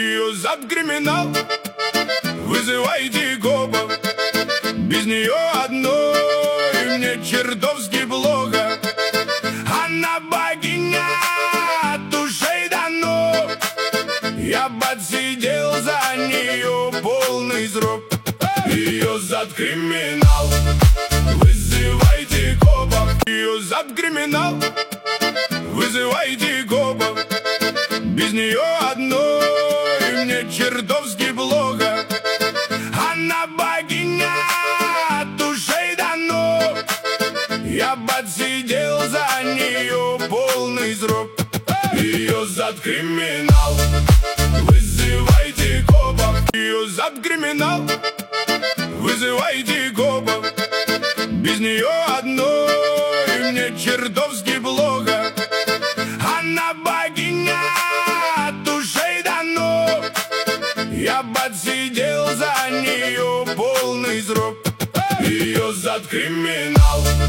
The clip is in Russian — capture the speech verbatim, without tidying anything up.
Ее за криминал, вызывайте копов. Без нее одной мне чертовски плохо. Она богиня от ушей до ног. Я подсидел за нее полный срок. Ее за криминал, вызывайте копов. Ее за криминал, вызывайте копов. Без нее одной мне чертовски плохо. Она богиня от ушей до ног. Я подсидел за нее полный срок. Ее за криминал, вызывайте копов. Ее за криминал, вызывайте копов. Без нее одной мне чертовски плохо. Она богиня от ушей до ног. Я подсидел за нее полный срок. Ее за криминал.